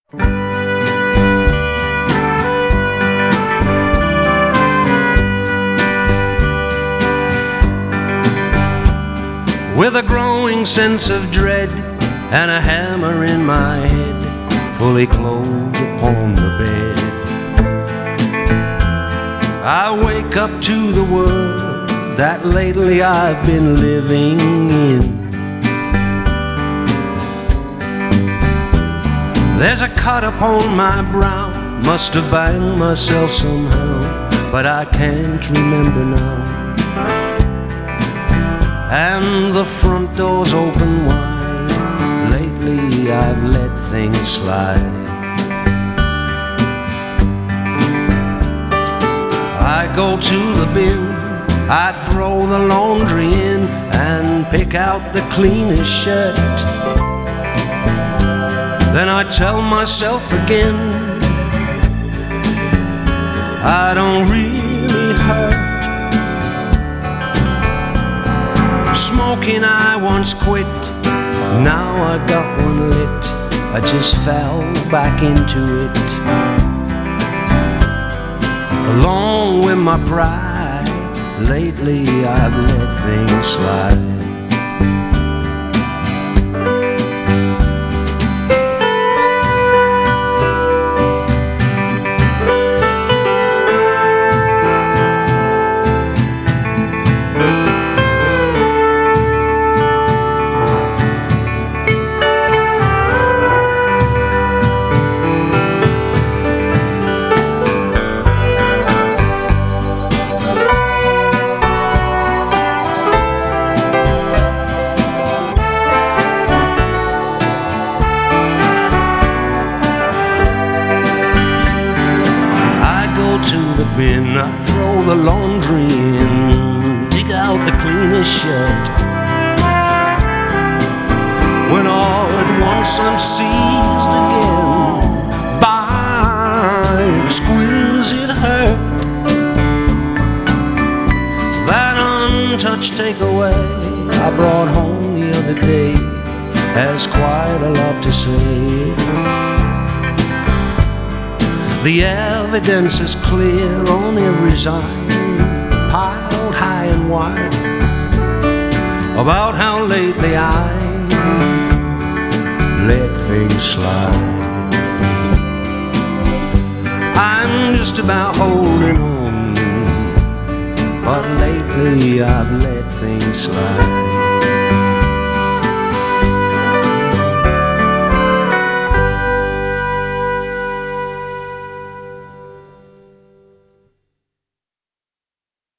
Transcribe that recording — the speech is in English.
With a growing sense of dread and a hammer in my head, fully clothed upon the bed, I wake up to the world that lately I've been living in. There's a cut upon my brow, must have banged myself somehow, but I can't remember now. And the front door's open wide, lately I've let things slide. I go to the bin, I throw the laundry in and pick out the cleanest shirt. Then I tell myself again, I don't really hurt. Smoking I once quit, now I got one lit, I just fell back into it. Along with my pride, lately I've let things slide. I throw the laundry in, dig out the cleanest shirt. When all at once I'm seized again by exquisite hurt. That untouched takeaway I brought home the other day has quite a lot to say. The evidence is clear on every side, piled high and wide, about how lately I let things slide. I'm just about holding on, but lately I've let things slide.